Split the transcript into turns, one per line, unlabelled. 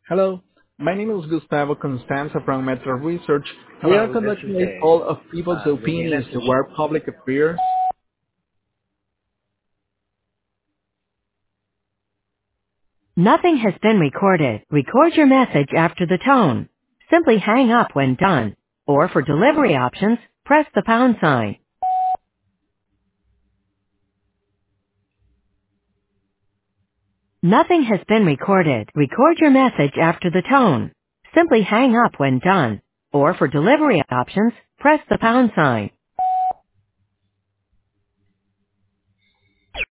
Hello, my name is Gustavo Constanza from Metro Research. We are
Hello, this
conducting
is
a
a
poll of people's
ringing
opinions to
message.
where public affairs. Nothing has been recorded. Record your message after the tone. Simply hang up when done. Or for delivery options, press the pound sign. Nothing has been recorded. Record your message after the tone. Simply hang up when done. Or for delivery options, press the pound sign.